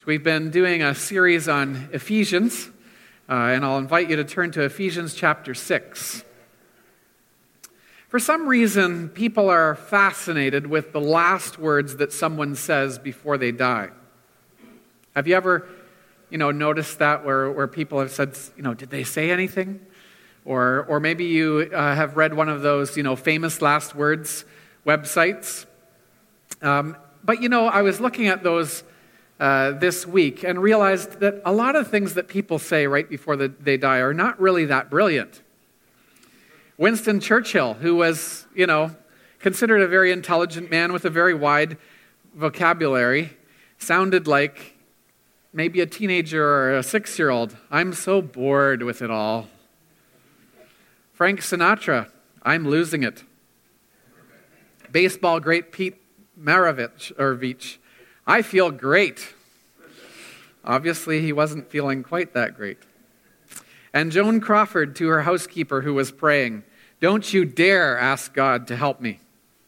We've been doing a series on Ephesians, and I'll invite you to turn to Ephesians chapter 6. For some reason, people are fascinated with the last words that someone says before they die. Have you ever, noticed that where people have said, did they say anything? Or maybe you have read one of those, famous last words websites. But I was looking at those this week and realized that a lot of things that people say right before they die are not really that brilliant. Winston Churchill, who was, considered a very intelligent man with a very wide vocabulary, sounded like maybe a teenager or a 6-year-old. I'm so bored with it all. Frank Sinatra, I'm losing it. Baseball great Pete Maravich, I feel great. Obviously, he wasn't feeling quite that great. And Joan Crawford to her housekeeper who was praying, don't you dare ask God to help me.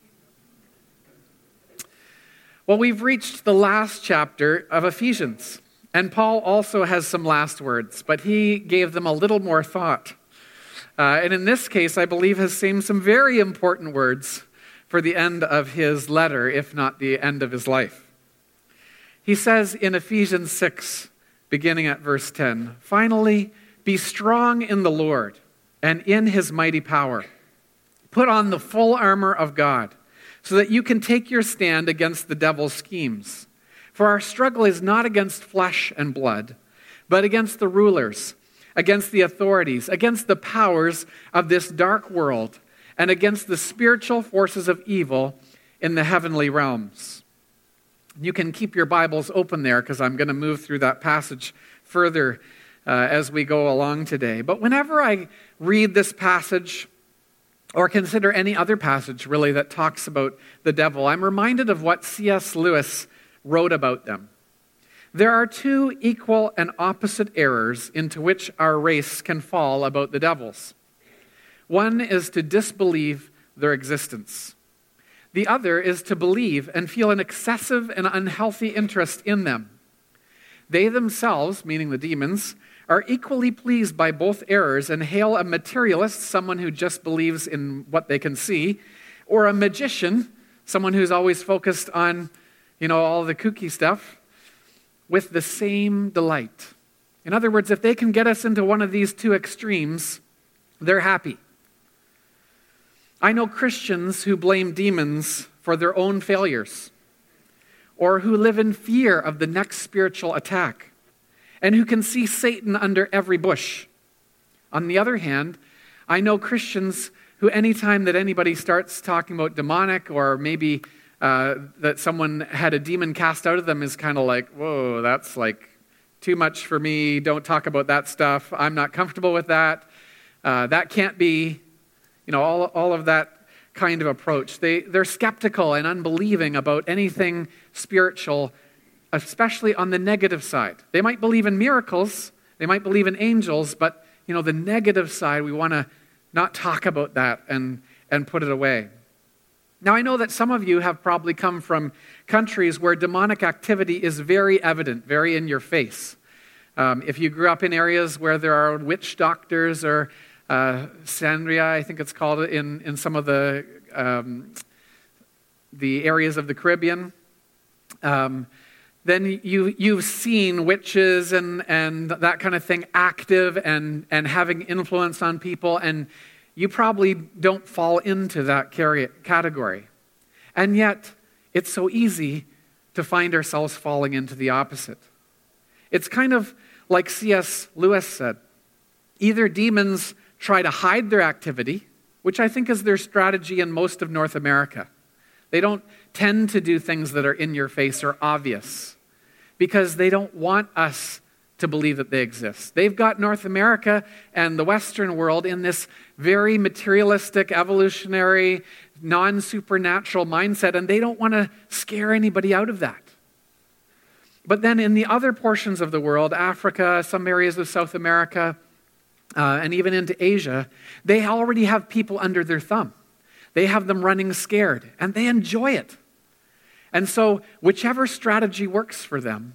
Well, we've reached the last chapter of Ephesians, and Paul also has some last words, but he gave them a little more thought. And in this case, I believe has seen some very important words for the end of his letter, if not the end of his life. He says in Ephesians 6, beginning at verse 10, finally, be strong in the Lord and in his mighty power. Put on the full armor of God so that you can take your stand against the devil's schemes. For our struggle is not against flesh and blood, but against the rulers, against the authorities, against the powers of this dark world, and against the spiritual forces of evil in the heavenly realms. You can keep your Bibles open there because I'm going to move through that passage further as we go along today. But whenever I read this passage or consider any other passage really that talks about the devil, I'm reminded of what C.S. Lewis wrote about them. There are two equal and opposite errors into which our race can fall about the devils. One is to disbelieve their existence. The other is to believe and feel an excessive and unhealthy interest in them. They themselves, meaning the demons, are equally pleased by both errors and hail a materialist, someone who just believes in what they can see, or a magician, someone who's always focused on, all the kooky stuff, with the same delight. In other words, if they can get us into one of these two extremes, they're happy. I know Christians who blame demons for their own failures, or who live in fear of the next spiritual attack, and who can see Satan under every bush. On the other hand, I know Christians who anytime that anybody starts talking about demonic or maybe that someone had a demon cast out of them is kind of like, whoa, that's like too much for me. Don't talk about that stuff. I'm not comfortable with that. That can't be. All of that kind of approach. They're skeptical and unbelieving about anything spiritual, especially on the negative side. They might believe in miracles, they might believe in angels, but the negative side, we want to not talk about that and put it away. Now, I know that some of you have probably come from countries where demonic activity is very evident, very in your face. If you grew up in areas where there are witch doctors or Sangria, I think it's called in some of the areas of the Caribbean. Then you've seen witches and that kind of thing active and having influence on people, and you probably don't fall into that category. And yet, it's so easy to find ourselves falling into the opposite. It's kind of like C.S. Lewis said, either demons try to hide their activity, which I think is their strategy in most of North America. They don't tend to do things that are in your face or obvious because they don't want us to believe that they exist. They've got North America and the Western world in this very materialistic, evolutionary, non-supernatural mindset, and they don't want to scare anybody out of that. But then in the other portions of the world, Africa, some areas of South America, and even into Asia, they already have people under their thumb. They have them running scared, and they enjoy it. And so whichever strategy works for them,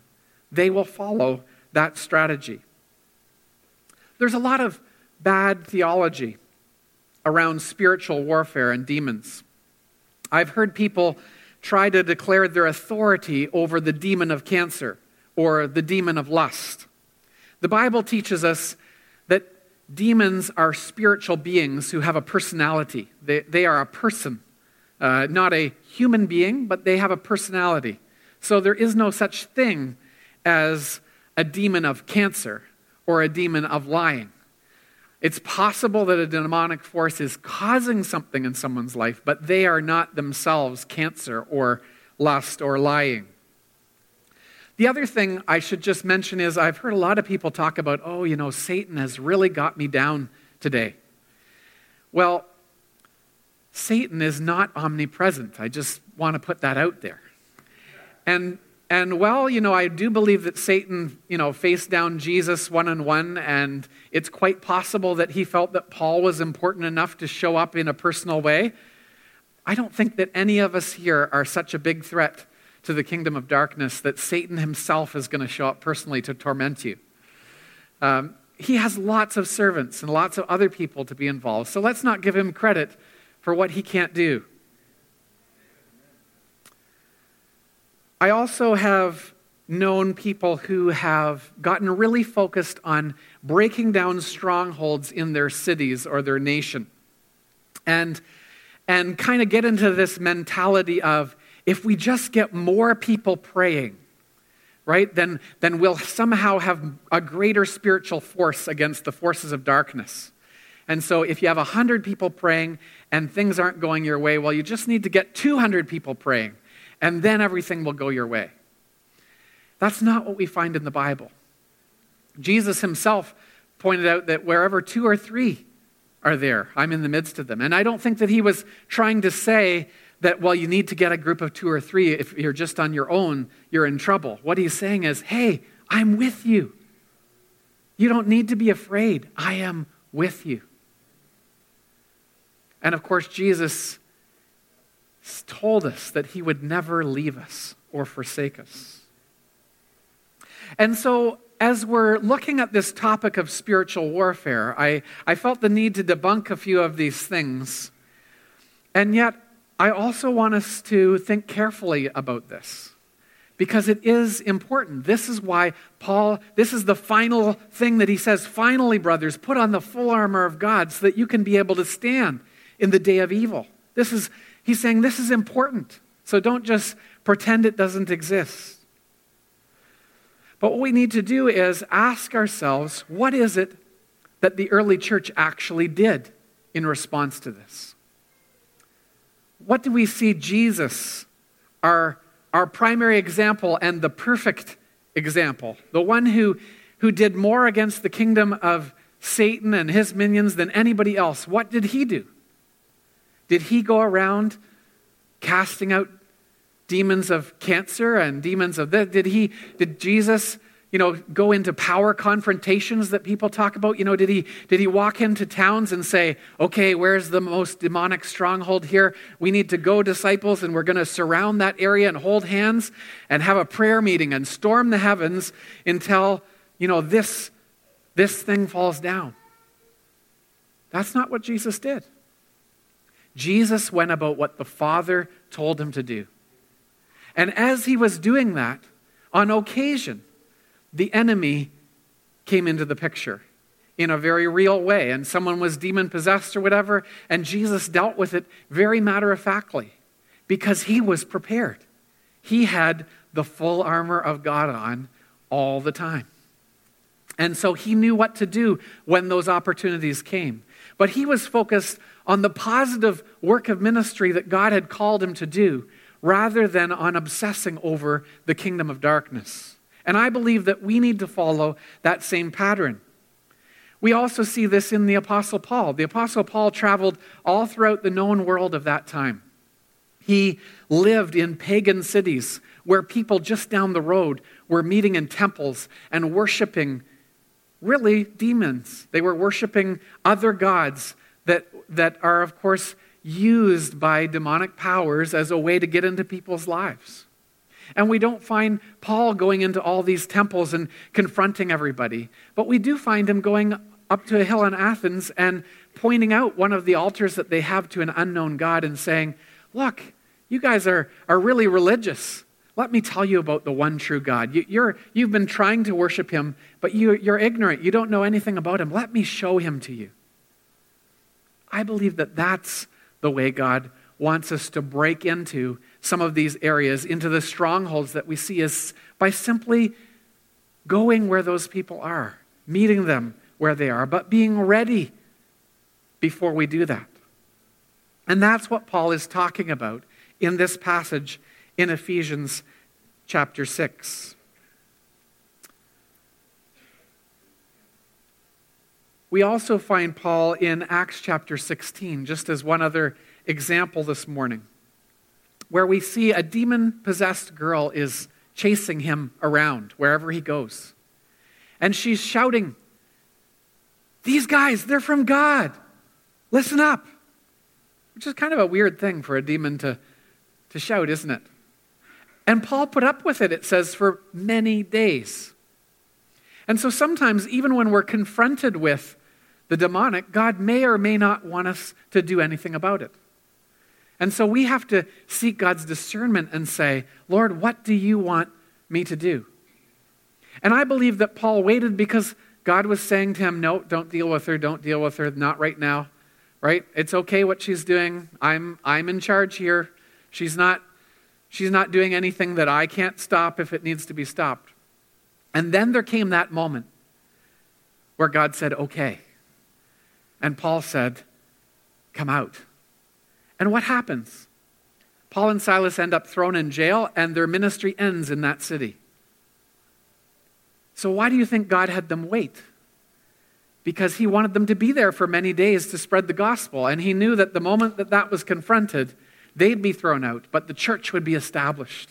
they will follow that strategy. There's a lot of bad theology around spiritual warfare and demons. I've heard people try to declare their authority over the demon of cancer or the demon of lust. The Bible teaches us that demons are spiritual beings who have a personality. They are a person, not a human being, but they have a personality. So there is no such thing as a demon of cancer or a demon of lying. It's possible that a demonic force is causing something in someone's life, but they are not themselves cancer or lust or lying. The other thing I should just mention is I've heard a lot of people talk about, Satan has really got me down today. Well, Satan is not omnipresent. I just want to put that out there. And I do believe that Satan, faced down Jesus one-on-one, and it's quite possible that he felt that Paul was important enough to show up in a personal way. I don't think that any of us here are such a big threat to the kingdom of darkness that Satan himself is going to show up personally to torment you. He has lots of servants and lots of other people to be involved, so let's not give him credit for what he can't do. I also have known people who have gotten really focused on breaking down strongholds in their cities or their nation, and kind of get into this mentality of, if we just get more people praying, right, then we'll somehow have a greater spiritual force against the forces of darkness. And so if you have 100 people praying and things aren't going your way, well, you just need to get 200 people praying, and then everything will go your way. That's not what we find in the Bible. Jesus himself pointed out that wherever 2 or 3 are there, I'm in the midst of them. And I don't think that he was trying to say that, you need to get a group of 2 or 3. If you're just on your own, you're in trouble. What he's saying is, hey, I'm with you. You don't need to be afraid. I am with you. And of course, Jesus told us that he would never leave us or forsake us. And so, as we're looking at this topic of spiritual warfare, I felt the need to debunk a few of these things. And yet, I also want us to think carefully about this, because it is important. This is why this is the final thing that he says, finally, brothers, put on the full armor of God so that you can be able to stand in the day of evil. He's saying this is important. So don't just pretend it doesn't exist. But what we need to do is ask ourselves, what is it that the early church actually did in response to this? What do we see Jesus, our primary example and the perfect example, the one who did more against the kingdom of Satan and his minions than anybody else? What did he do? Did he go around casting out demons of cancer and demons of that? Did Jesus, go into power confrontations that people talk about? Did he walk into towns and say, okay, where's the most demonic stronghold here? We need to go, disciples, and we're going to surround that area and hold hands and have a prayer meeting and storm the heavens until, this thing falls down. That's not what Jesus did. Jesus went about what the Father told him to do. And as he was doing that, on occasion, the enemy came into the picture in a very real way. And someone was demon-possessed or whatever, and Jesus dealt with it very matter-of-factly because he was prepared. He had the full armor of God on all the time. And so he knew what to do when those opportunities came. But he was focused on the positive work of ministry that God had called him to do, rather than on obsessing over the kingdom of darkness. And I believe that we need to follow that same pattern. We also see this in the Apostle Paul. The Apostle Paul traveled all throughout the known world of that time. He lived in pagan cities where people just down the road were meeting in temples and worshiping really demons. They were worshiping other gods that are, of course, used by demonic powers as a way to get into people's lives. And we don't find Paul going into all these temples and confronting everybody. But we do find him going up to a hill in Athens and pointing out one of the altars that they have to an unknown God and saying, look, you guys are really religious. Let me tell you about the one true God. You've been trying to worship him, but you're ignorant. You don't know anything about him. Let me show him to you. I believe that that's the way God wants us to break into some of these areas, into the strongholds that we see, is by simply going where those people are, meeting them where they are, but being ready before we do that. And that's what Paul is talking about in this passage in Ephesians chapter 6. We also find Paul in Acts chapter 16, just as one other example this morning, where we see a demon-possessed girl is chasing him around wherever he goes. And she's shouting, "These guys, they're from God. Listen up." Which is kind of a weird thing for a demon to shout, isn't it? And Paul put up with it, it says, for many days. And so sometimes, even when we're confronted with the demonic, God may or may not want us to do anything about it. And so we have to seek God's discernment and say, Lord, what do you want me to do? And I believe that Paul waited because God was saying to him, no, don't deal with her, not right now, right? It's okay what she's doing. I'm in charge here. She's not doing anything that I can't stop if it needs to be stopped. And then there came that moment where God said, okay. And Paul said, come out. And what happens? Paul and Silas end up thrown in jail, and their ministry ends in that city. So why do you think God had them wait? Because he wanted them to be there for many days to spread the gospel. And he knew that the moment that was confronted, they'd be thrown out, but the church would be established.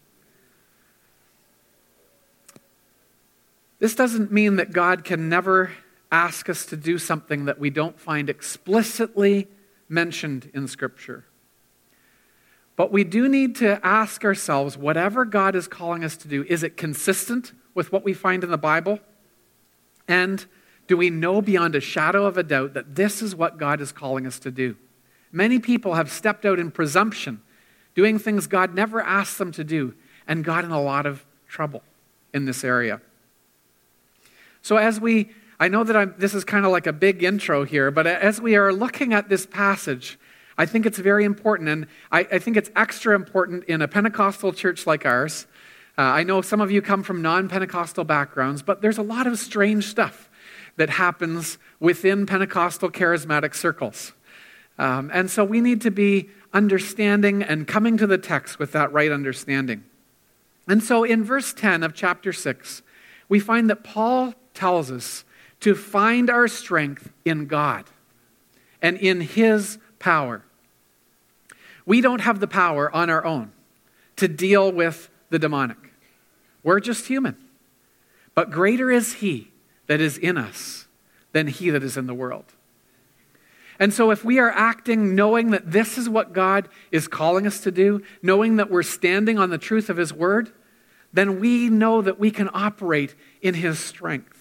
This doesn't mean that God can never ask us to do something that we don't find explicitly mentioned in Scripture. But we do need to ask ourselves, whatever God is calling us to do, is it consistent with what we find in the Bible? And do we know beyond a shadow of a doubt that this is what God is calling us to do? Many people have stepped out in presumption, doing things God never asked them to do, and got in a lot of trouble in this area. So I know that this is kind of like a big intro here, but as we are looking at this passage, I think it's very important, and I think it's extra important in a Pentecostal church like ours. I know some of you come from non-Pentecostal backgrounds, but there's a lot of strange stuff that happens within Pentecostal charismatic circles. And so we need to be understanding and coming to the text with that right understanding. And so in verse 10 of chapter 6, we find that Paul tells us to find our strength in God and in his power. We don't have the power on our own to deal with the demonic. We're just human. But greater is he that is in us than he that is in the world. And so if we are acting knowing that this is what God is calling us to do, knowing that we're standing on the truth of his word, then we know that we can operate in his strength.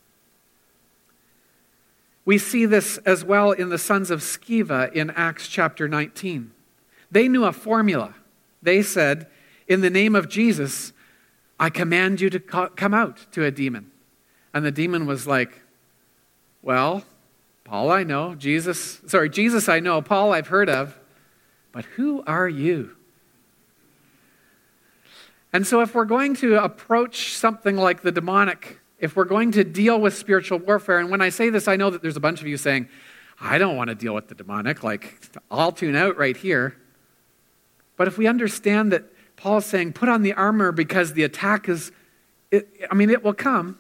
We see this as well in the sons of Sceva in Acts chapter 19. They knew a formula. They said, in the name of Jesus, I command you to come out to a demon. And the demon was like, well, Paul I know, Jesus I know, Paul I've heard of, but who are you? And so if we're going to approach something like the demonic, if we're going to deal with spiritual warfare, and when I say this, I know that there's a bunch of you saying, I don't want to deal with the demonic, like I'll tune out right here. But if we understand that Paul's saying, put on the armor because the attack it will come,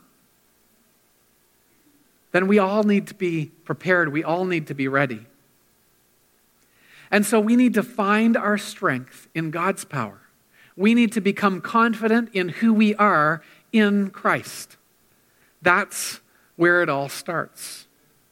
then we all need to be prepared. We all need to be ready. And so we need to find our strength in God's power. We need to become confident in who we are in Christ. That's where it all starts.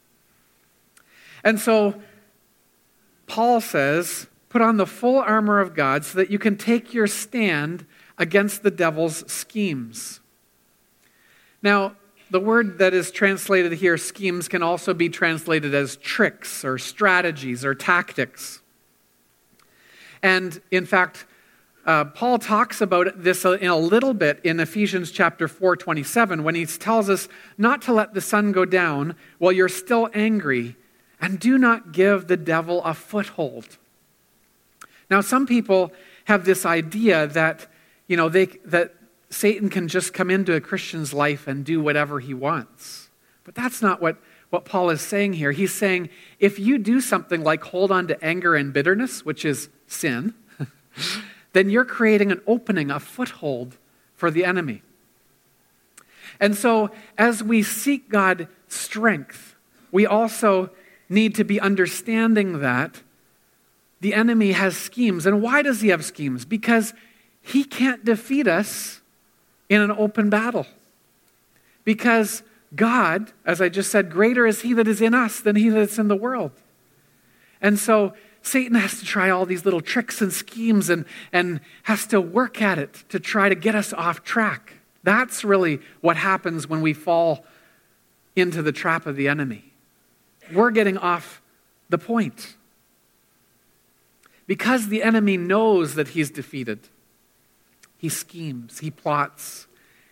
And so Paul says, put on the full armor of God so that you can take your stand against the devil's schemes. Now, the word that is translated here, schemes, can also be translated as tricks or strategies or tactics. And in fact, Paul talks about this in a little bit in Ephesians chapter 4:27 when he tells us not to let the sun go down while you're still angry, and do not give the devil a foothold. Now, some people have this idea that, that Satan can just come into a Christian's life and do whatever he wants. But that's not what Paul is saying here. He's saying if you do something like hold on to anger and bitterness, which is sin, then you're creating an opening, a foothold for the enemy. And so as we seek God's strength, we also need to be understanding that the enemy has schemes. And why does he have schemes? Because he can't defeat us in an open battle. Because God, as I just said, greater is he that is in us than he that's in the world. And so Satan has to try all these little tricks and schemes and has to work at it to try to get us off track. That's really what happens when we fall into the trap of the enemy. We're getting off the point. Because the enemy knows that he's defeated, he schemes, he plots.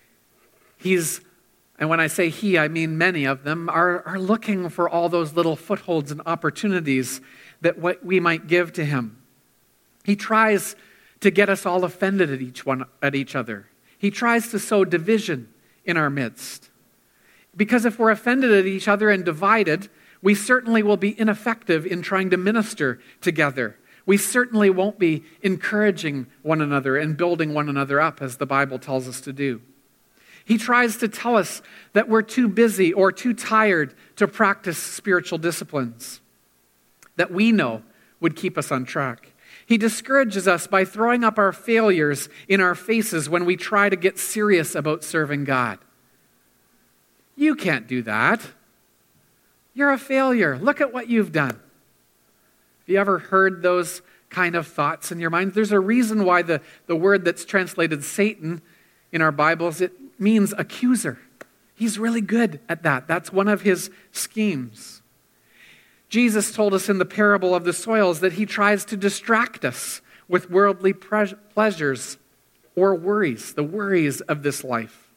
And when I say he, I mean many of them, are looking for all those little footholds and opportunities that what we might give to him. He tries to get us all offended at each other. He tries to sow division in our midst. Because if we're offended at each other and divided, we certainly will be ineffective in trying to minister together. We certainly won't be encouraging one another and building one another up as the Bible tells us to do. He tries to tell us that we're too busy or too tired to practice spiritual disciplines that we know would keep us on track. He discourages us by throwing up our failures in our faces when we try to get serious about serving God. You can't do that. You're a failure. Look at what you've done. Have you ever heard those kind of thoughts in your mind? There's a reason why the word that's translated Satan in our Bibles, it means accuser. He's really good at that. That's one of his schemes. Jesus told us in the parable of the soils that he tries to distract us with worldly pleasures or worries, the worries of this life.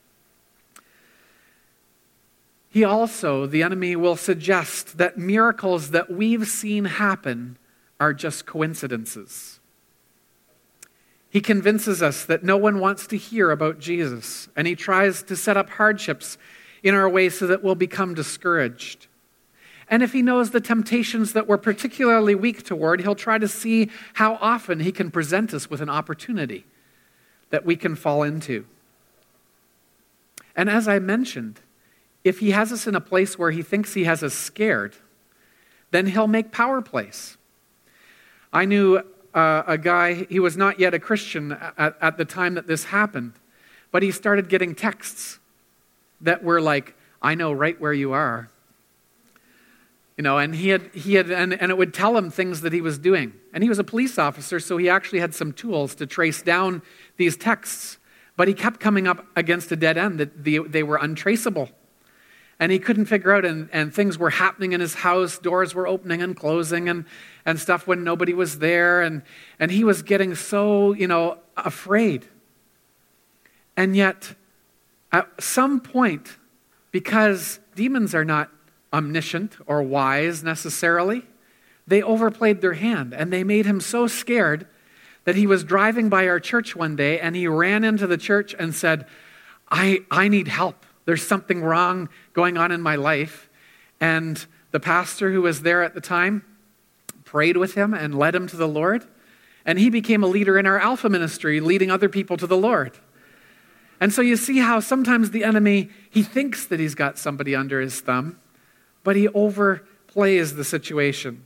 He also, the enemy, will suggest that miracles that we've seen happen are just coincidences. He convinces us that no one wants to hear about Jesus, and he tries to set up hardships in our way so that we'll become discouraged. And if he knows the temptations that we're particularly weak toward, he'll try to see how often he can present us with an opportunity that we can fall into. And as I mentioned, if he has us in a place where he thinks he has us scared, then he'll make power plays. I knew a guy, he was not yet a Christian at the time that this happened, but he started getting texts that were like, I know right where you are. And he had, and it would tell him things that he was doing. And he was a police officer, so he actually had some tools to trace down these texts. But he kept coming up against a dead end that they were untraceable. And he couldn't figure out, and things were happening in his house, doors were opening and closing and stuff when nobody was there. And he was getting so, afraid. And yet, at some point, because demons are not omniscient or wise necessarily, they overplayed their hand, and they made him so scared that he was driving by our church one day, and he ran into the church and said, I need help. There's something wrong going on in my life. And the pastor who was there at the time prayed with him and led him to the Lord. And he became a leader in our Alpha ministry, leading other people to the Lord. And so you see how sometimes the enemy, he thinks that he's got somebody under his thumb, but he overplays the situation.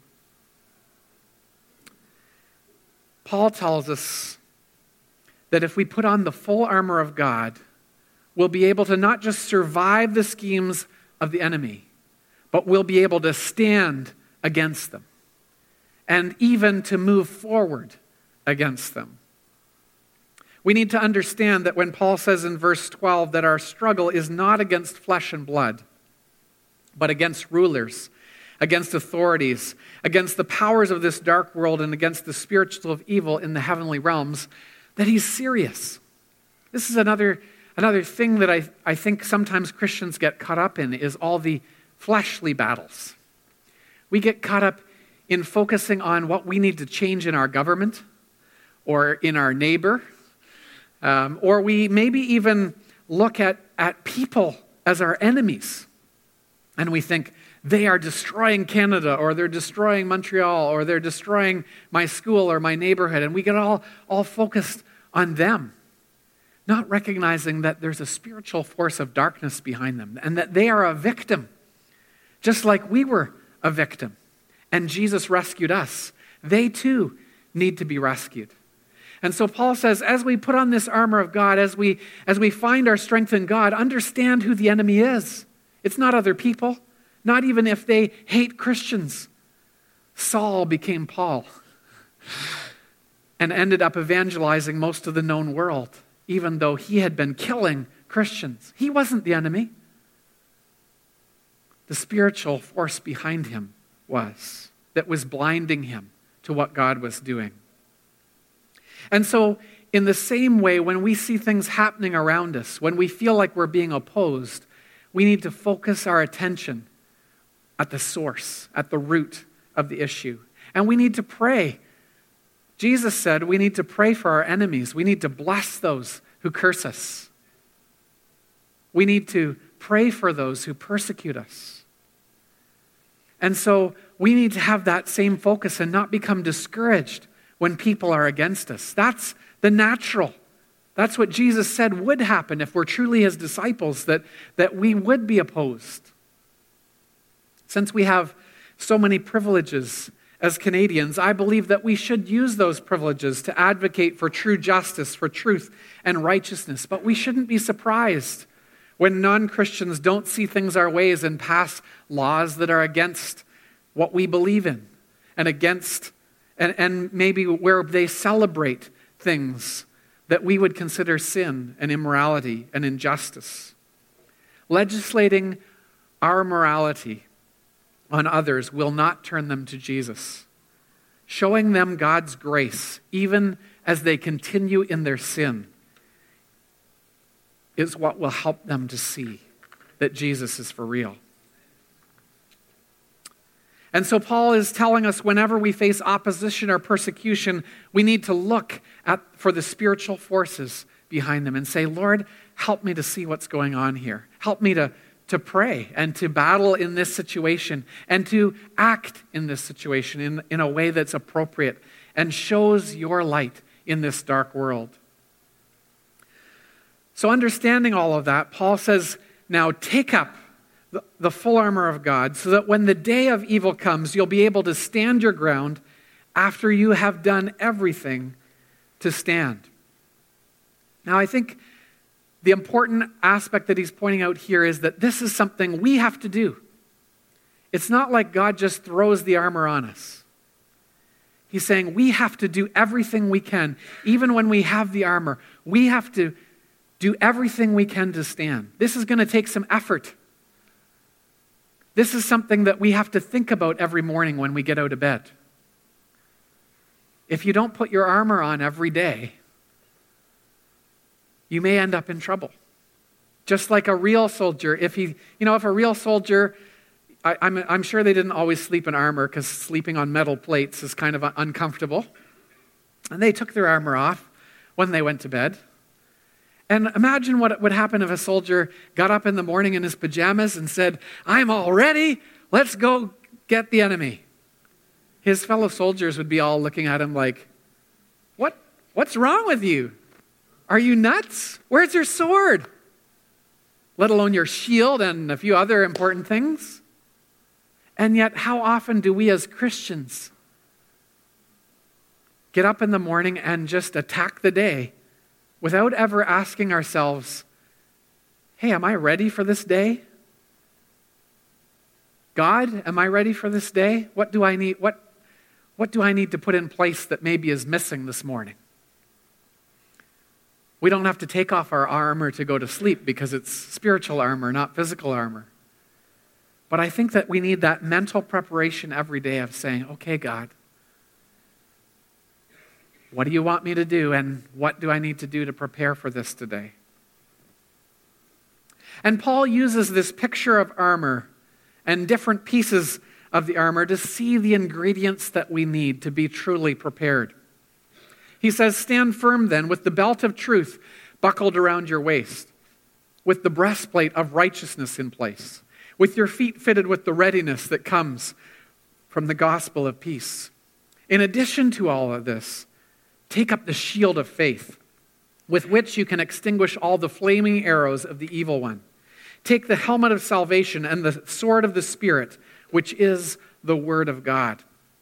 Paul tells us that if we put on the full armor of God, we'll be able to not just survive the schemes of the enemy, but we'll be able to stand against them and even to move forward against them. We need to understand that when Paul says in verse 12 that our struggle is not against flesh and blood, but against rulers, against authorities, against the powers of this dark world, and against the spiritual of evil in the heavenly realms, that he's serious. This is another thing that I think sometimes Christians get caught up in, is all the fleshly battles. We get caught up in focusing on what we need to change in our government or in our neighbor, or we maybe even look at people as our enemies. And we think, they are destroying Canada, or they're destroying Montreal, or they're destroying my school or my neighborhood. And we get all focused on them, not recognizing that there's a spiritual force of darkness behind them and that they are a victim, just like we were a victim. And Jesus rescued us. They too need to be rescued. And so Paul says, as we put on this armor of God, as we find our strength in God, understand who the enemy is. It's not other people, not even if they hate Christians. Saul became Paul and ended up evangelizing most of the known world, even though he had been killing Christians. He wasn't the enemy. The spiritual force behind him that was blinding him to what God was doing. And so, in the same way, when we see things happening around us, when we feel like we're being opposed, we need to focus our attention at the source, at the root of the issue. And we need to pray. Jesus said we need to pray for our enemies. We need to bless those who curse us. We need to pray for those who persecute us. And so we need to have that same focus and not become discouraged when people are against us. That's the natural. That's what Jesus said would happen if we're truly his disciples, that we would be opposed. Since we have so many privileges as Canadians, I believe that we should use those privileges to advocate for true justice, for truth and righteousness. But we shouldn't be surprised when non-Christians don't see things our ways and pass laws that are against what we believe in and maybe where they celebrate things that we would consider sin and immorality and injustice. Legislating our morality on others will not turn them to Jesus. Showing them God's grace, even as they continue in their sin, is what will help them to see that Jesus is for real. And so Paul is telling us whenever we face opposition or persecution, we need to look for the spiritual forces behind them and say, Lord, help me to see what's going on here. Help me to pray and to battle in this situation and to act in this situation in a way that's appropriate and shows your light in this dark world. So understanding all of that, Paul says, now take up the full armor of God so that when the day of evil comes, you'll be able to stand your ground after you have done everything to stand. Now, I think the important aspect that he's pointing out here is that this is something we have to do. It's not like God just throws the armor on us. He's saying we have to do everything we can. Even when we have the armor, we have to do everything we can to stand. This is going to take some effort. This is something that we have to think about every morning when we get out of bed. If you don't put your armor on every day, you may end up in trouble. Just like a real soldier, if a real soldier, I'm sure they didn't always sleep in armor because sleeping on metal plates is kind of uncomfortable. And they took their armor off when they went to bed. And imagine what would happen if a soldier got up in the morning in his pajamas and said, I'm all ready, let's go get the enemy. His fellow soldiers would be all looking at him like, what's wrong with you? Are you nuts? Where's your sword? Let alone your shield and a few other important things. And yet, how often do we as Christians get up in the morning and just attack the day without ever asking ourselves, hey, am I ready for this day? God, am I ready for this day? What do I need? What do I need to put in place that maybe is missing this morning? We don't have to take off our armor to go to sleep because it's spiritual armor, not physical armor. But I think that we need that mental preparation every day of saying, okay, God, what do you want me to do, and what do I need to do to prepare for this today? And Paul uses this picture of armor and different pieces of the armor to see the ingredients that we need to be truly prepared. He says, stand firm then with the belt of truth buckled around your waist, with the breastplate of righteousness in place, with your feet fitted with the readiness that comes from the gospel of peace. In addition to all of this, take up the shield of faith, with which you can extinguish all the flaming arrows of the evil one. Take the helmet of salvation and the sword of the Spirit, which is the word of God.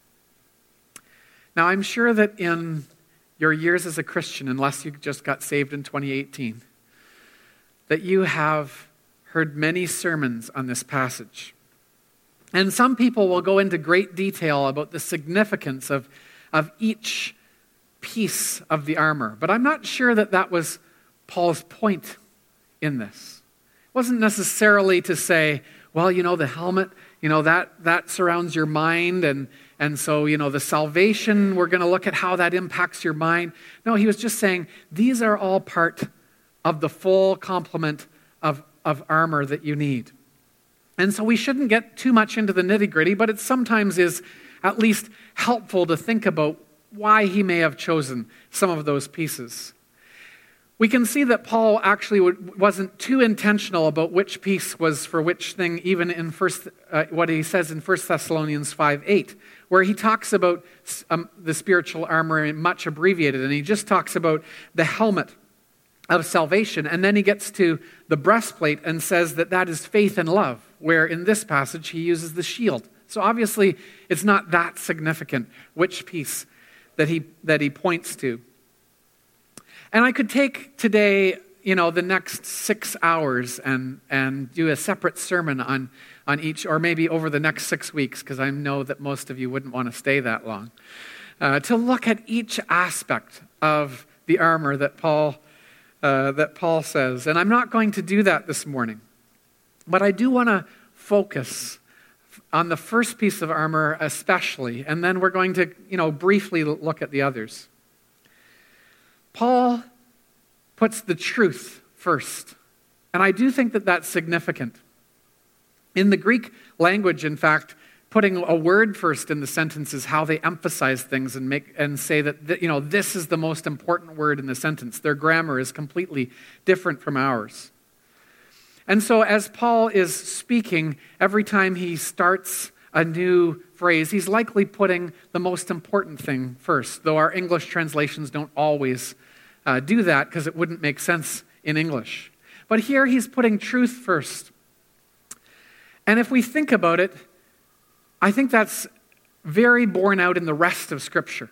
Now, I'm sure that in your years as a Christian, unless you just got saved in 2018, that you have heard many sermons on this passage. And some people will go into great detail about the significance of each piece of the armor. But I'm not sure that that was Paul's point in this. It wasn't necessarily to say, well, the helmet, that surrounds your mind, and so, the salvation, we're going to look at how that impacts your mind. No, he was just saying, these are all part of the full complement of armor that you need. And so we shouldn't get too much into the nitty-gritty, but it sometimes is at least helpful to think about why he may have chosen some of those pieces. We can see that Paul actually wasn't too intentional about which piece was for which thing, even in what he says in 1 Thessalonians 5:8, where he talks about the spiritual armor much abbreviated, and he just talks about the helmet of salvation, and then he gets to the breastplate and says that is faith and love, where in this passage he uses the shield. So obviously it's not that significant which piece that he points to. And I could take today, the next 6 hours and do a separate sermon on each, or maybe over the next 6 weeks, because I know that most of you wouldn't want to stay that long, to look at each aspect of the armor that Paul says. And I'm not going to do that this morning, but I do want to focus on the first piece of armor especially, and then we're going to, briefly look at the others. Paul puts the truth first, and I do think that that's significant. In the Greek language, in fact, putting a word first in the sentence is how they emphasize things and say that this is the most important word in the sentence. Their grammar is completely different from ours. And so as Paul is speaking, every time he starts a new phrase, he's likely putting the most important thing first, though our English translations don't always do that because it wouldn't make sense in English. But here he's putting truth first. And if we think about it, I think that's very borne out in the rest of Scripture.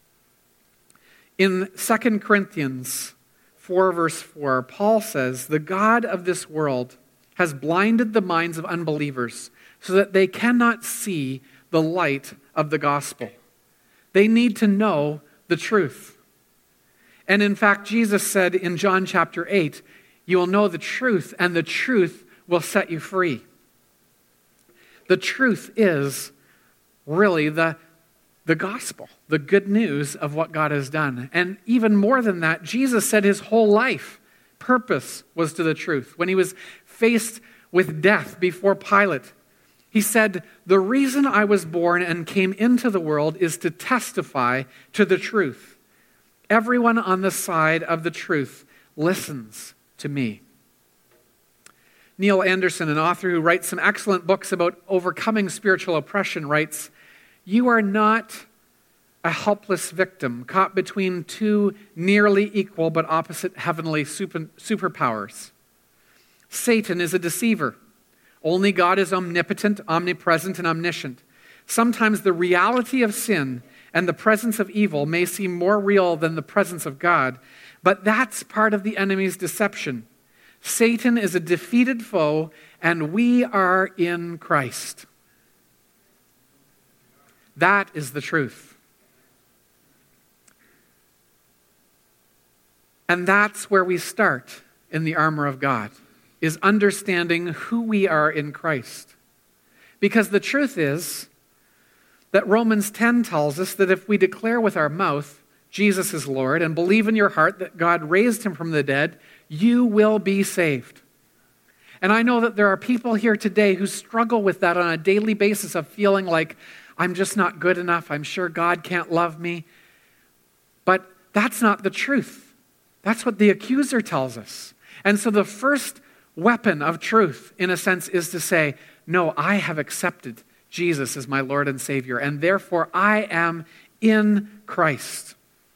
In 2 Corinthians 4, verse 4, Paul says, "The God of this world has blinded the minds of unbelievers so that they cannot see the light of the gospel." They need to know the truth. And in fact, Jesus said in John chapter 8, "You will know the truth, and the truth will set you free." The truth is really the gospel, the good news of what God has done. And even more than that, Jesus said his whole life purpose was to the truth. When he was faced with death before Pilate, he said, "The reason I was born and came into the world is to testify to the truth. Everyone on the side of the truth listens to me." Neil Anderson, an author who writes some excellent books about overcoming spiritual oppression, writes, "You are not a helpless victim caught between two nearly equal but opposite heavenly superpowers. Satan is a deceiver. Only God is omnipotent, omnipresent, and omniscient. Sometimes the reality of sin and the presence of evil may seem more real than the presence of God, but that's part of the enemy's deception. Satan is a defeated foe, and we are in Christ. That is the truth. And that's where we start in the armor of God, is understanding who we are in Christ. Because the truth is that Romans 10 tells us that if we declare with our mouth Jesus is Lord and believe in your heart that God raised him from the dead, you will be saved. And I know that there are people here today who struggle with that on a daily basis of feeling like, I'm just not good enough. I'm sure God can't love me. But that's not the truth. That's what the accuser tells us. And so the first weapon of truth, in a sense, is to say, no, I have accepted Jesus as my Lord and Savior, and therefore I am in Christ.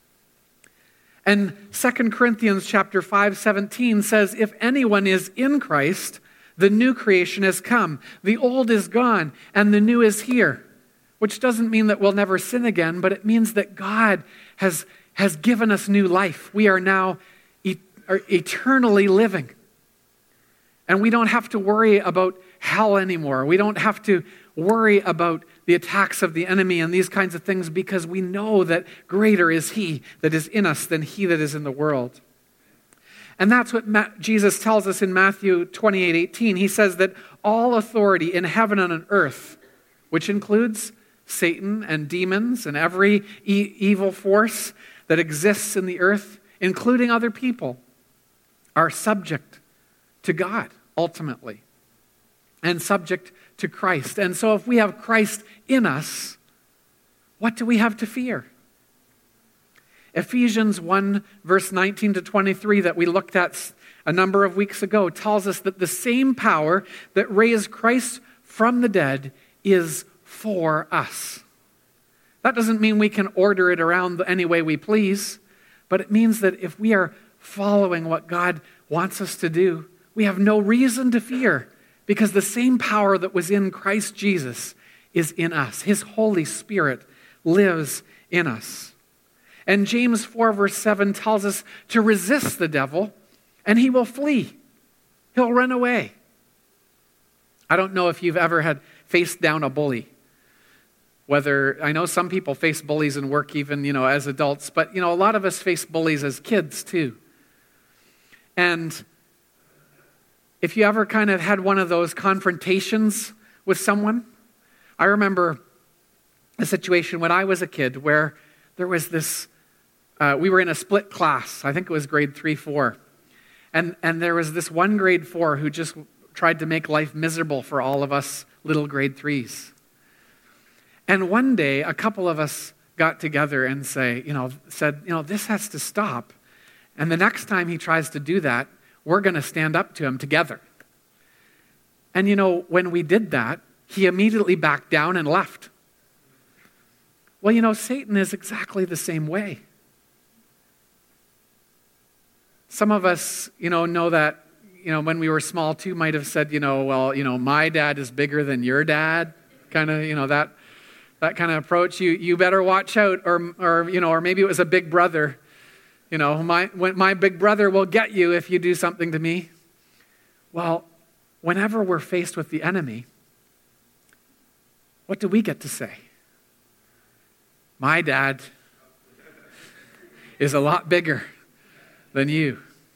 And 2 Corinthians chapter 5:17 says, if anyone is in Christ, the new creation has come. The old is gone, and the new is here. Which doesn't mean that we'll never sin again, but it means that God has given us new life. We are now eternally living. And we don't have to worry about hell anymore. We don't have to worry about the attacks of the enemy and these kinds of things, because we know that greater is he that is in us than he that is in the world. And that's what Jesus tells us in Matthew 28:18. He says that all authority in heaven and on earth, which includes Satan and demons and every evil force that exists in the earth, including other people, are subject to God ultimately and subject to Christ. And so if we have Christ in us, what do we have to fear? Ephesians 1 verse 19 to 23 that we looked at a number of weeks ago tells us that the same power that raised Christ from the dead is for us. That doesn't mean we can order it around any way we please, but it means that if we are following what God wants us to do, we have no reason to fear, because the same power that was in Christ Jesus is in us. His Holy Spirit lives in us. And James 4 verse 7 tells us to resist the devil and he will flee. He'll run away. I don't know if you've ever had faced down a bully. I know some people face bullies in work even, as adults, but, a lot of us face bullies as kids too. And if you ever kind of had one of those confrontations with someone, I remember a situation when I was a kid where there was this, we were in a split class. I think it was grade 3, 4. And there was this one grade 4 who just tried to make life miserable for all of us little grade 3s. And one day, a couple of us got together and said, this has to stop. And the next time he tries to do that, we're going to stand up to him together. And when we did that, he immediately backed down and left. Well, Satan is exactly the same way. Some of us, know that, when we were small too, might have said, my dad is bigger than your dad, kind of, that kind of approach. You better watch out, or maybe it was a big brother. My big brother will get you if you do something to me. Well, whenever we're faced with the enemy, what do we get to say? My dad is a lot bigger than you.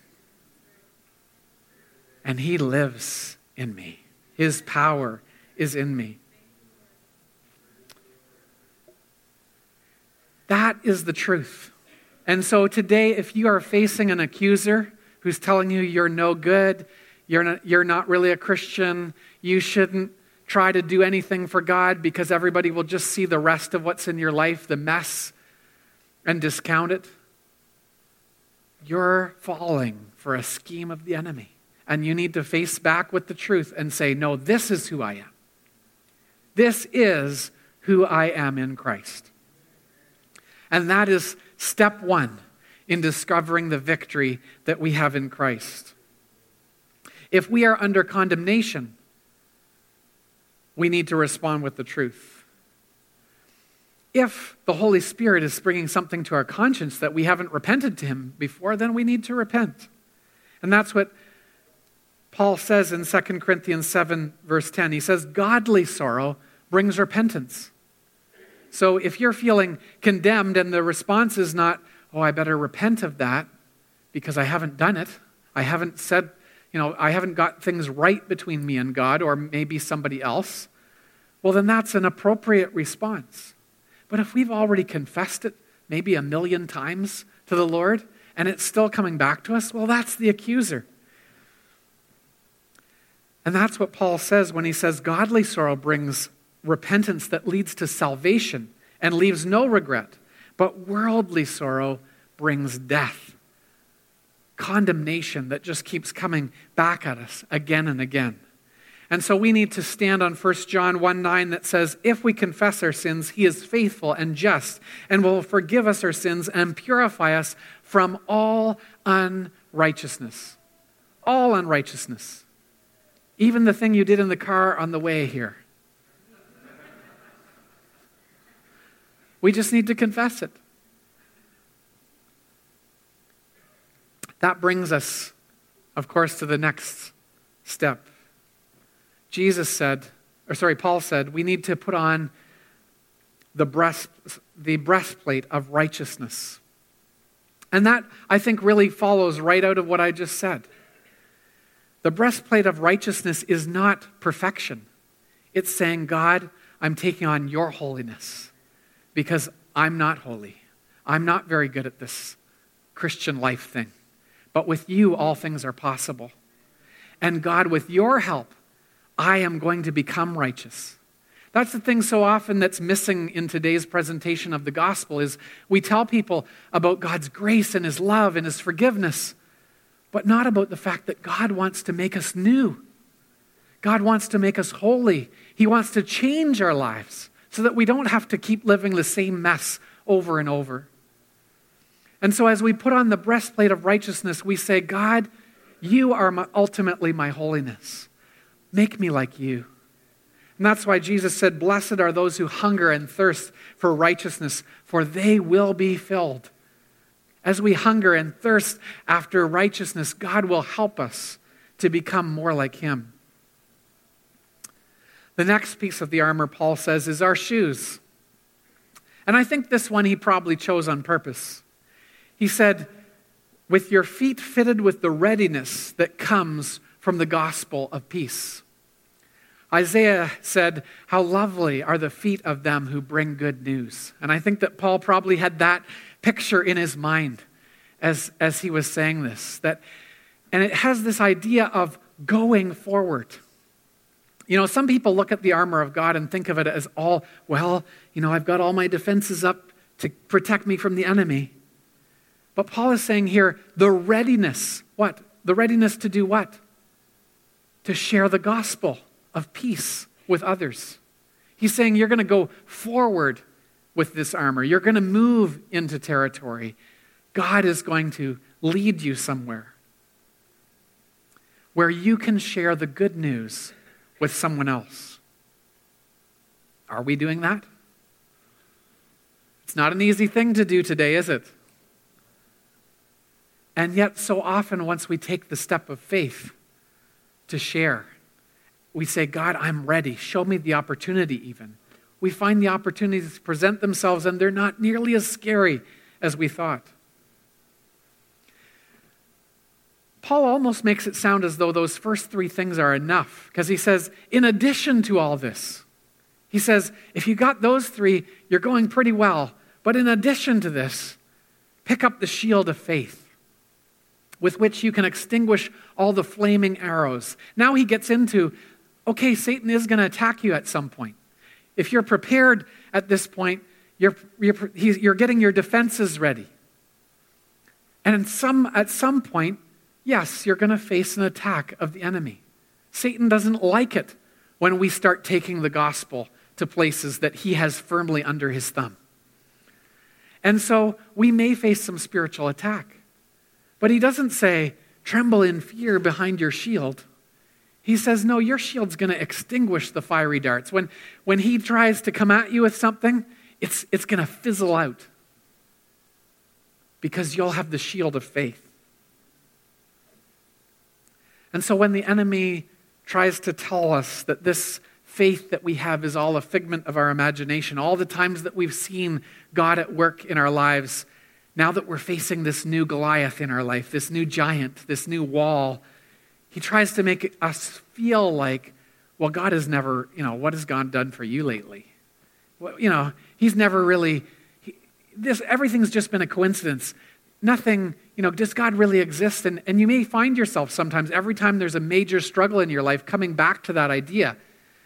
And he lives in me. His power is in me. That is the truth. And so today, if you are facing an accuser who's telling you you're no good, you're not really a Christian, you shouldn't try to do anything for God because everybody will just see the rest of what's in your life, the mess, and discount it, you're falling for a scheme of the enemy. And you need to face back with the truth and say, no, this is who I am. This is who I am in Christ. And that is step one in discovering the victory that we have in Christ. If we are under condemnation, we need to respond with the truth. If the Holy Spirit is bringing something to our conscience that we haven't repented to him before, then we need to repent. And that's what Paul says in 2 Corinthians 7, verse 10. He says, godly sorrow brings repentance. So if you're feeling condemned and the response is not, oh, I better repent of that, because I haven't done it. I haven't said, I haven't got things right between me and God or maybe somebody else. Well, then that's an appropriate response. But if we've already confessed it maybe 1,000,000 times to the Lord and it's still coming back to us, well, that's the accuser. And that's what Paul says when he says godly sorrow brings repentance that leads to salvation and leaves no regret. But worldly sorrow brings death, condemnation that just keeps coming back at us again and again. And so we need to stand on 1 John 1:9 that says, if we confess our sins, he is faithful and just and will forgive us our sins and purify us from all unrighteousness. All unrighteousness. Even the thing you did in the car on the way here. We just need to confess it. That brings us, of course, to the next step. Paul said, we need to put on the breastplate of righteousness. And that, I think, really follows right out of what I just said. The breastplate of righteousness is not perfection. It's saying, God, I'm taking on your holiness because I'm not holy. I'm not very good at this Christian life thing. But with you, all things are possible. And God, with your help, I am going to become righteous. That's the thing so often that's missing in today's presentation of the gospel is we tell people about God's grace and his love and his forgiveness, but not about the fact that God wants to make us new. God wants to make us holy. He wants to change our lives so that we don't have to keep living the same mess over and over. And so as we put on the breastplate of righteousness, we say, God, you are ultimately my holiness. Make me like you. And that's why Jesus said, blessed are those who hunger and thirst for righteousness, for they will be filled. As we hunger and thirst after righteousness, God will help us to become more like him. The next piece of the armor, Paul says, is our shoes. And I think this one he probably chose on purpose. He said, with your feet fitted with the readiness that comes from the gospel of peace. Isaiah said, how lovely are the feet of them who bring good news. And I think that Paul probably had that picture in his mind as he was saying this. And it has this idea of going forward. Some people look at the armor of God and think of it as I've got all my defenses up to protect me from the enemy. But Paul is saying here, the readiness, what? The readiness to do what? To share the gospel of peace with others. He's saying you're going to go forward with this armor. You're going to move into territory. God is going to lead you somewhere where you can share the good news with someone else. Are we doing that? It's not an easy thing to do today, is it? And yet, so often, once we take the step of faith to share, we say, God, I'm ready. Show me the opportunity even. We find the opportunities present themselves, and they're not nearly as scary as we thought. Paul almost makes it sound as though those first three things are enough, because he says, in addition to all this, he says, if you got those three, you're going pretty well. But in addition to this, pick up the shield of faith, with which you can extinguish all the flaming arrows. Now he gets into, okay, Satan is going to attack you at some point. If you're prepared at this point, you're getting your defenses ready. And at some point, yes, you're going to face an attack of the enemy. Satan doesn't like it when we start taking the gospel to places that he has firmly under his thumb. And so we may face some spiritual attack. But he doesn't say, tremble in fear behind your shield. He says, no, your shield's going to extinguish the fiery darts. When he tries to come at you with something, it's going to fizzle out because you'll have the shield of faith. And so when the enemy tries to tell us that this faith that we have is all a figment of our imagination, all the times that we've seen God at work in our lives, now that we're facing this new Goliath in our life, this new giant, this new wall, he tries to make us feel like, well, God has never, what has God done for you lately? Well, he's never really, everything's just been a coincidence. Nothing, does God really exist? And you may find yourself sometimes, every time there's a major struggle in your life, coming back to that idea.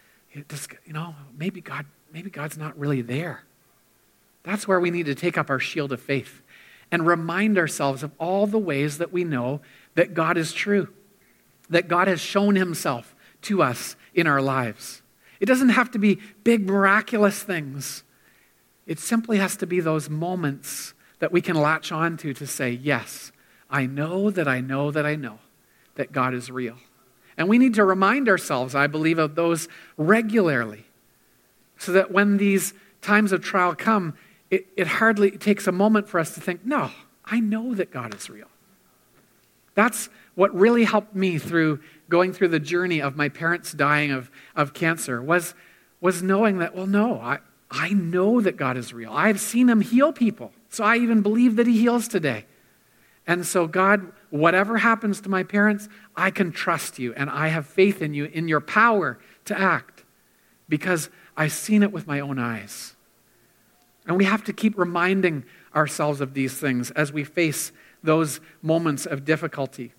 Maybe God's not really there. That's where we need to take up our shield of faith and remind ourselves of all the ways that we know that God is true, that God has shown himself to us in our lives. It doesn't have to be big, miraculous things. It simply has to be those moments that we can latch on to say, yes, I know that I know that I know that God is real. And we need to remind ourselves, I believe, of those regularly, so that when these times of trial come, it hardly takes a moment for us to think, no, I know that God is real. That's what really helped me through going through the journey of my parents dying of cancer, was knowing that, well, no, I know that God is real. I've seen him heal people, so I even believe that he heals today. And so God, whatever happens to my parents, I can trust you, and I have faith in you, in your power to act, because I've seen it with my own eyes. And we have to keep reminding ourselves of these things as we face those moments of difficulty.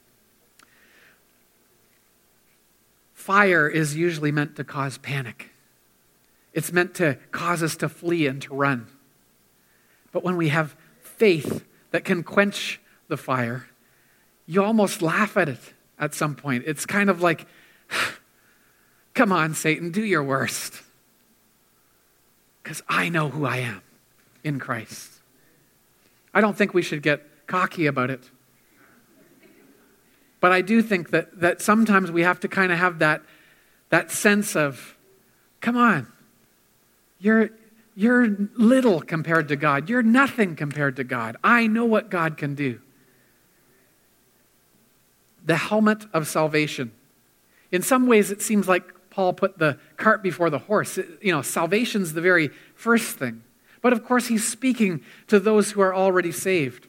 Fire is usually meant to cause panic. It's meant to cause us to flee and to run. But when we have faith that can quench the fire, you almost laugh at it at some point. It's kind of like, come on, Satan, do your worst. Because I know who I am in Christ. I don't think we should get cocky about it. But I do think that sometimes we have to kind of have that sense of, come on, you're little compared to God. You're nothing compared to God. I know what God can do. The helmet of salvation. In some ways, it seems like Paul put the cart before the horse. Salvation's the very first thing. But of course, he's speaking to those who are already saved.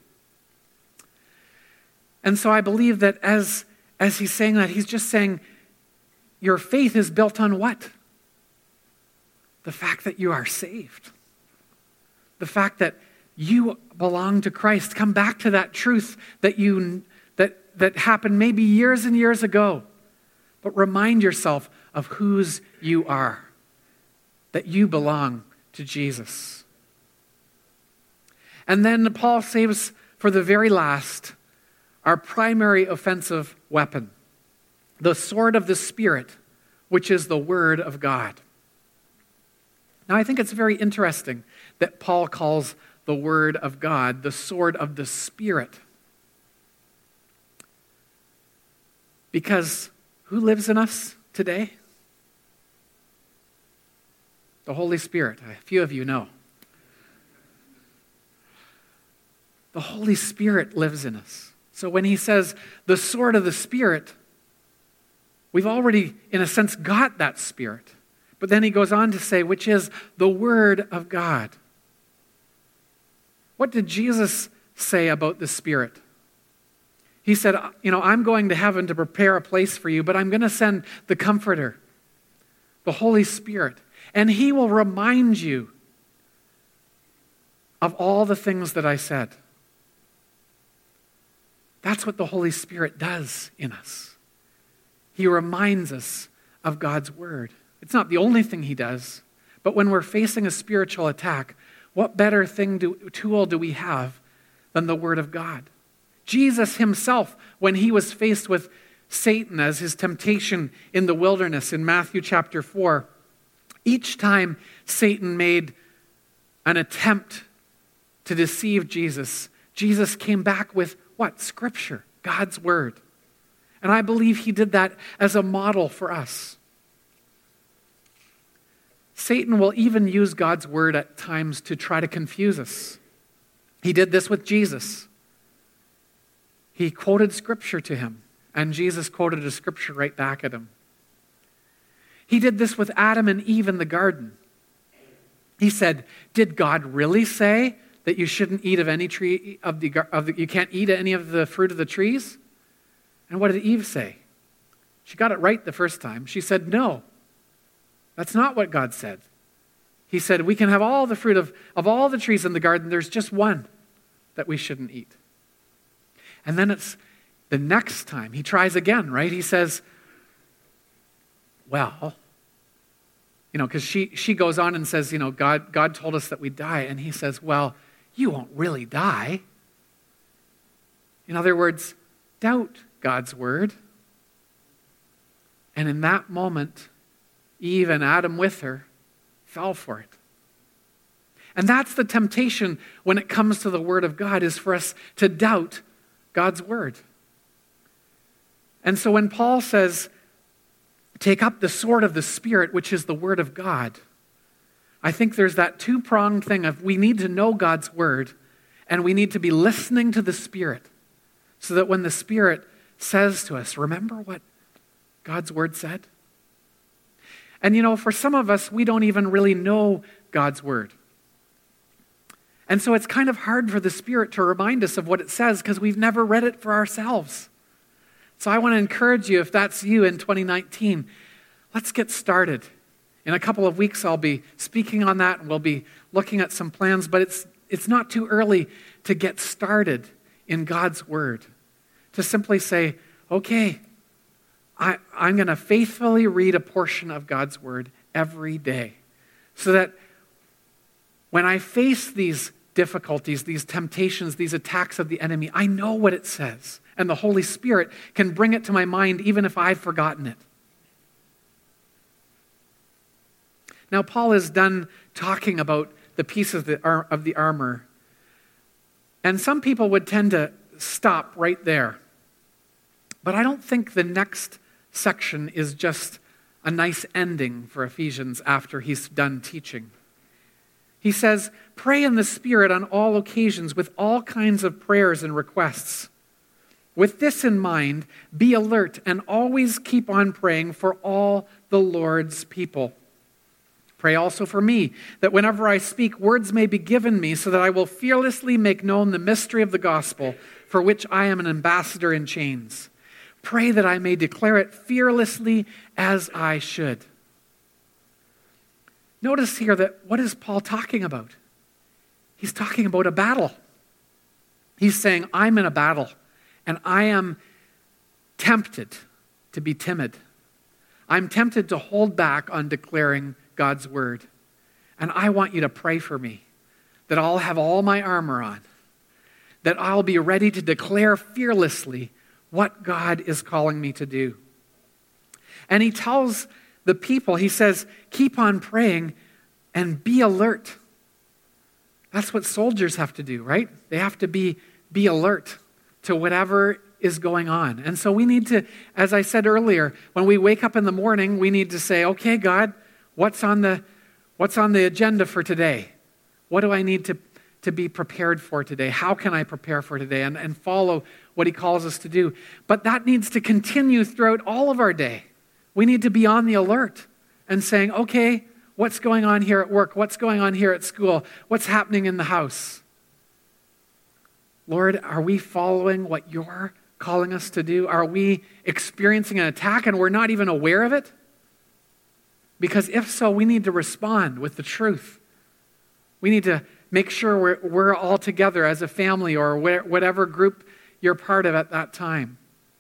And so I believe that as he's saying that, he's just saying, your faith is built on what? The fact that you are saved. The fact that you belong to Christ. Come back to that truth that happened maybe years and years ago. But remind yourself of whose you are. That you belong to Jesus. And then Paul saves for the very last our primary offensive weapon, the sword of the Spirit, which is the Word of God. Now, I think it's very interesting that Paul calls the Word of God the sword of the Spirit. Because who lives in us today? The Holy Spirit. A few of you know. The Holy Spirit lives in us. So when he says the sword of the Spirit, we've already, in a sense, got that Spirit. But then he goes on to say, which is the Word of God. What did Jesus say about the Spirit? He said, I'm going to heaven to prepare a place for you, but I'm going to send the Comforter, the Holy Spirit, and he will remind you of all the things that I said. That's what the Holy Spirit does in us. He reminds us of God's Word. It's not the only thing he does, but when we're facing a spiritual attack, what better tool do we have than the Word of God? Jesus himself, when he was faced with Satan as his temptation in the wilderness in Matthew chapter 4, each time Satan made an attempt to deceive Jesus, Jesus came back with what? Scripture, God's Word. And I believe he did that as a model for us. Satan will even use God's Word at times to try to confuse us. He did this with Jesus. He quoted Scripture to him, and Jesus quoted a Scripture right back at him. He did this with Adam and Eve in the garden. He said, did God really say that you shouldn't eat of any tree you can't eat any of the fruit of the trees? And what did Eve say? She got it right the first time. She said, no, that's not what God said. He said, we can have all the fruit of all the trees in the garden. There's just one that we shouldn't eat. And then it's the next time he tries again, right? He says, well, because she goes on and says, God told us that we'd die. And he says, well, you won't really die. In other words, doubt God's word. And in that moment, Eve and Adam with her fell for it. And that's the temptation when it comes to the word of God, is for us to doubt God's word. And so when Paul says, take up the sword of the Spirit, which is the word of God, I think there's that two-pronged thing of we need to know God's word and we need to be listening to the Spirit so that when the Spirit says to us, remember what God's word said? And for some of us, we don't even really know God's word. And so it's kind of hard for the Spirit to remind us of what it says because we've never read it for ourselves. So I want to encourage you, if that's you in 2019, let's get started. In a couple of weeks, I'll be speaking on that, and we'll be looking at some plans, but it's not too early to get started in God's word. To simply say, okay, I'm going to faithfully read a portion of God's word every day so that when I face these difficulties, these temptations, these attacks of the enemy, I know what it says. And the Holy Spirit can bring it to my mind even if I've forgotten it. Now, Paul is done talking about the pieces of the armor. And some people would tend to stop right there. But I don't think the next section is just a nice ending for Ephesians after he's done teaching. He says, pray in the Spirit on all occasions with all kinds of prayers and requests. With this in mind, be alert and always keep on praying for all the Lord's people. Pray also for me, that whenever I speak, words may be given me so that I will fearlessly make known the mystery of the gospel, for which I am an ambassador in chains. Pray that I may declare it fearlessly as I should. Notice here that what is Paul talking about? He's talking about a battle. He's saying, I'm in a battle, and I am tempted to be timid. I'm tempted to hold back on declaring God's word. And I want you to pray for me, that I'll have all my armor on, that I'll be ready to declare fearlessly what God is calling me to do. And he tells the people, he says, keep on praying and be alert. That's what soldiers have to do, right? They have to be alert to whatever is going on. And so we need to, as I said earlier, when we wake up in the morning, we need to say, okay, God, what's on the agenda for today? What do I need to be prepared for today? How can I prepare for today? And follow what he calls us to do. But that needs to continue throughout all of our day. We need to be on the alert and saying, okay, what's going on here at work? What's going on here at school? What's happening in the house? Lord, are we following what you're calling us to do? Are we experiencing an attack and we're not even aware of it? Because if so, we need to respond with the truth. We need to make sure we're all together as a family or whatever group you're part of at that time.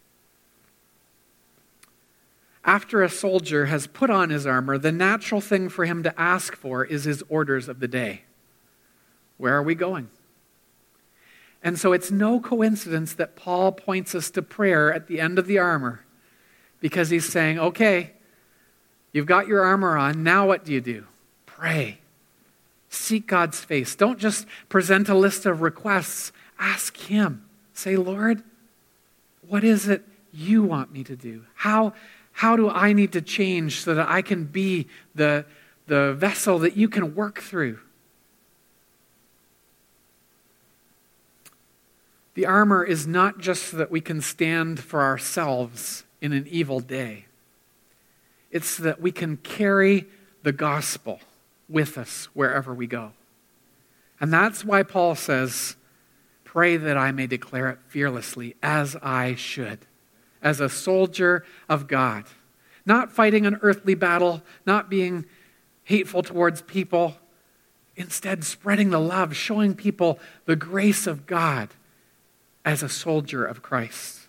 After a soldier has put on his armor, the natural thing for him to ask for is his orders of the day. Where are we going? And so it's no coincidence that Paul points us to prayer at the end of the armor, because he's saying, okay, you've got your armor on, now what do? Pray. Seek God's face. Don't just present a list of requests. Ask him. Say, Lord, what is it you want me to do? How do I need to change so that I can be the vessel that you can work through? The armor is not just so that we can stand for ourselves in an evil day. It's so that we can carry the gospel with us wherever we go. And that's why Paul says, pray that I may declare it fearlessly, as I should, as a soldier of God. Not fighting an earthly battle, not being hateful towards people, instead spreading the love, showing people the grace of God as a soldier of Christ.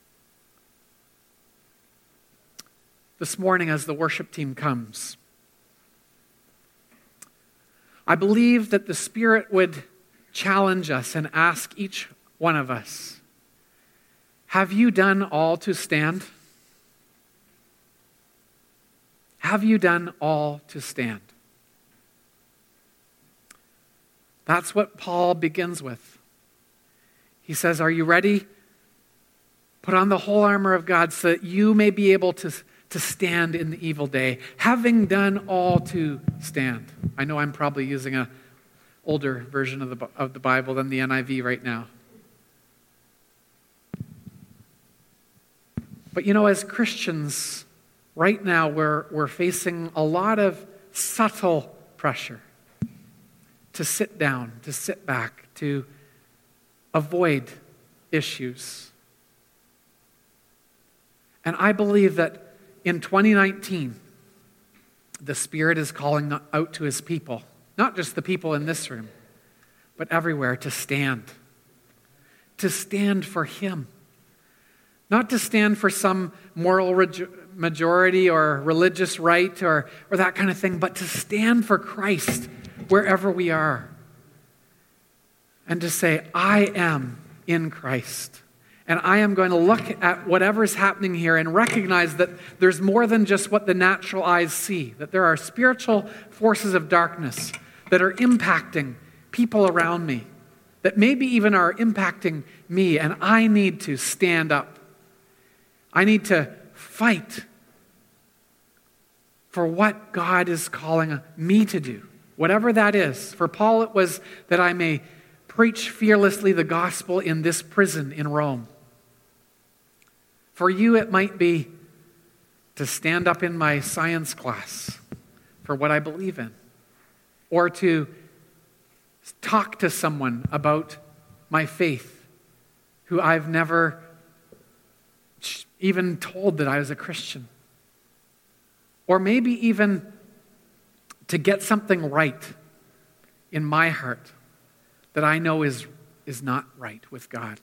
This morning, as the worship team comes, I believe that the Spirit would challenge us and ask each one of us, have you done all to stand? Have you done all to stand? That's what Paul begins with. He says, are you ready? Put on the whole armor of God so that you may be able to stand in the evil day, having done all to stand. I know I'm probably using an older version of the Bible than the NIV right now. But as Christians, right now we're facing a lot of subtle pressure to sit down, to sit back, to avoid issues. And I believe that in 2019, the Spirit is calling out to his people, not just the people in this room, but everywhere, to stand for him. Not to stand for some moral majority or religious right or that kind of thing, but to stand for Christ wherever we are. And to say, I am in Christ. And I am going to look at whatever's happening here and recognize that there's more than just what the natural eyes see, that there are spiritual forces of darkness that are impacting people around me, that maybe even are impacting me, and I need to stand up. I need to fight for what God is calling me to do, whatever that is. For Paul, it was that I may preach fearlessly the gospel in this prison in Rome. For you, it might be to stand up in my science class for what I believe in, or to talk to someone about my faith who I've never even told that I was a Christian, or maybe even to get something right in my heart that I know is not right with God.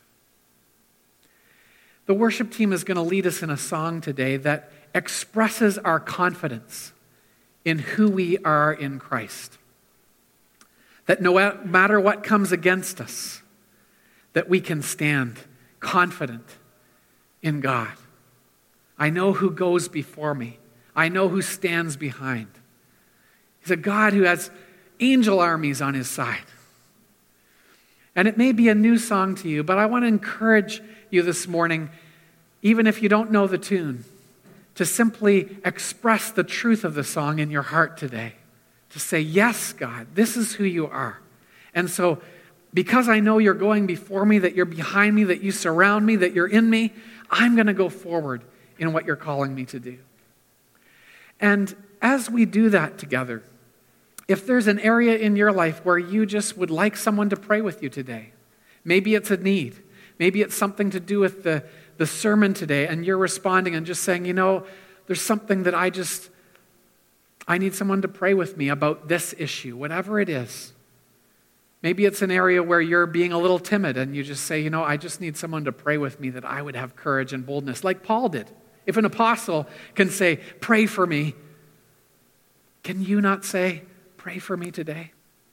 The worship team is going to lead us in a song today that expresses our confidence in who we are in Christ. That no matter what comes against us, that we can stand confident in God. I know who goes before me. I know who stands behind. He's a God who has angel armies on his side. And it may be a new song to you, but I want to encourage you this morning, even if you don't know the tune, to simply express the truth of the song in your heart today. To say, yes, God, this is who you are. And so, because I know you're going before me, that you're behind me, that you surround me, that you're in me, I'm going to go forward in what you're calling me to do. And as we do that together, if there's an area in your life where you just would like someone to pray with you today, maybe it's a need, maybe it's something to do with the sermon today, and you're responding and just saying, there's something that I need someone to pray with me about this issue, whatever it is. Maybe it's an area where you're being a little timid and you just say, I just need someone to pray with me that I would have courage and boldness, like Paul did. If an apostle can say, pray for me, can you not say, pray for me today?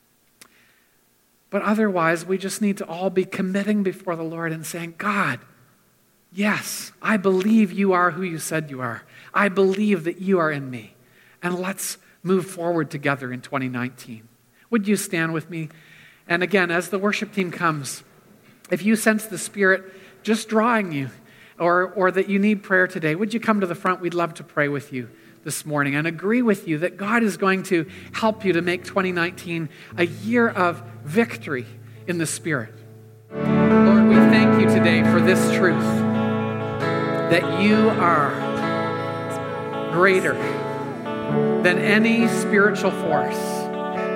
But otherwise, we just need to all be committing before the Lord and saying, God, yes, I believe you are who you said you are. I believe that you are in me. And let's move forward together in 2019. Would you stand with me? And again, as the worship team comes, if you sense the Spirit just drawing you, or that you need prayer today, would you come to the front? We'd love to pray with you this morning and agree with you that God is going to help you to make 2019 a year of victory in the Spirit. Lord, we thank you today for this truth, that you are greater than any spiritual force,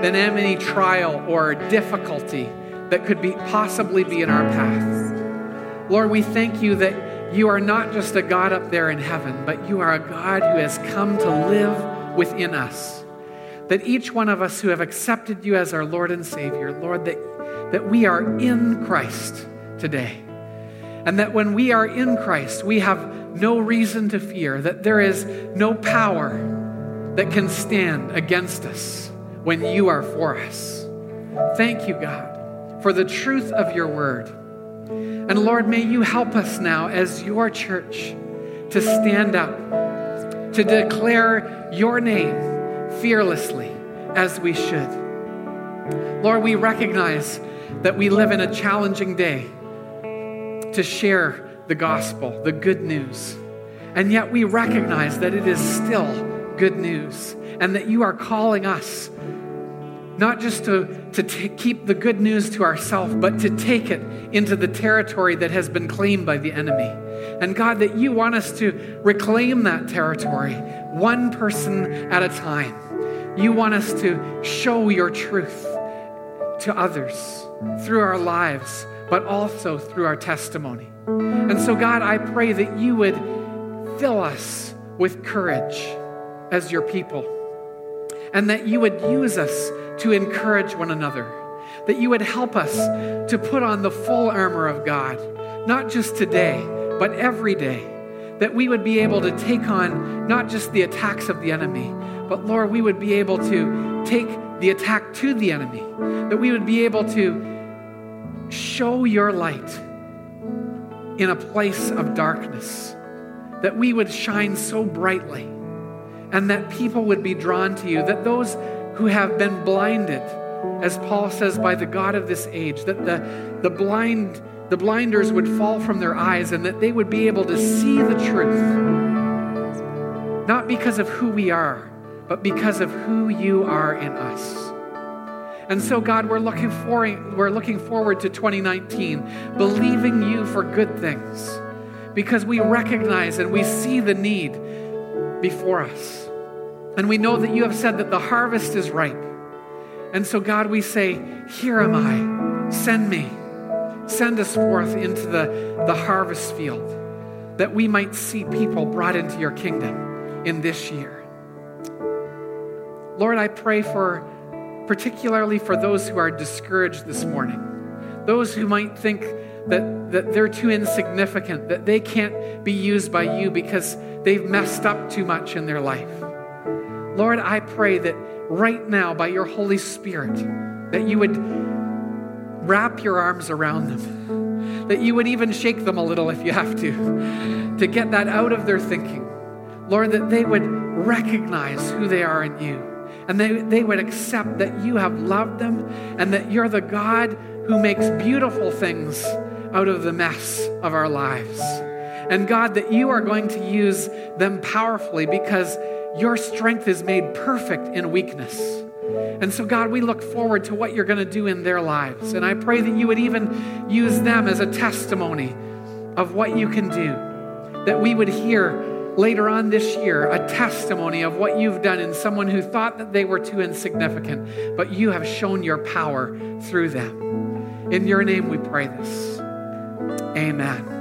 than any trial or difficulty that could possibly be in our path. Lord, we thank you that you are not just a God up there in heaven, but you are a God who has come to live within us. That each one of us who have accepted you as our Lord and Savior, Lord, that we are in Christ today. And that when we are in Christ, we have no reason to fear, that there is no power that can stand against us when you are for us. Thank you, God, for the truth of your word. And Lord, may you help us now as your church to stand up, to declare your name fearlessly as we should. Lord, we recognize that we live in a challenging day to share the gospel, the good news. And yet we recognize that it is still good news and that you are calling us not just to keep the good news to ourselves, but to take it into the territory that has been claimed by the enemy. And God, that you want us to reclaim that territory one person at a time. You want us to show your truth to others through our lives, but also through our testimony. And so, God, I pray that you would fill us with courage as your people, and that you would use us to encourage one another, that you would help us to put on the full armor of God, not just today, but every day, that we would be able to take on not just the attacks of the enemy, but Lord, we would be able to take the attack to the enemy, that we would be able to show your light in a place of darkness, that we would shine so brightly, and that people would be drawn to you, that those who have been blinded, as Paul says, by the god of this age, that the blinders would fall from their eyes, and that they would be able to see the truth, not because of who we are, but because of who you are in us. And so, God, we're looking forward to 2019, believing you for good things, because we recognize and we see the need before us. And we know that you have said that the harvest is ripe. And so, God, we say, here am I, send me. Send us forth into the harvest field, that we might see people brought into your kingdom in this year. Lord, I pray particularly for those who are discouraged this morning, those who might think that they're too insignificant, that they can't be used by you because they've messed up too much in their life. Lord, I pray that right now, by your Holy Spirit, that you would wrap your arms around them, that you would even shake them a little if you have to get that out of their thinking. Lord, that they would recognize who they are in you, and they would accept that you have loved them, and that you're the God who makes beautiful things out of the mess of our lives. And God, that you are going to use them powerfully because your strength is made perfect in weakness. And so, God, we look forward to what you're going to do in their lives. And I pray that you would even use them as a testimony of what you can do, that we would hear later on this year a testimony of what you've done in someone who thought that they were too insignificant, but you have shown your power through them. In your name we pray this. Amen.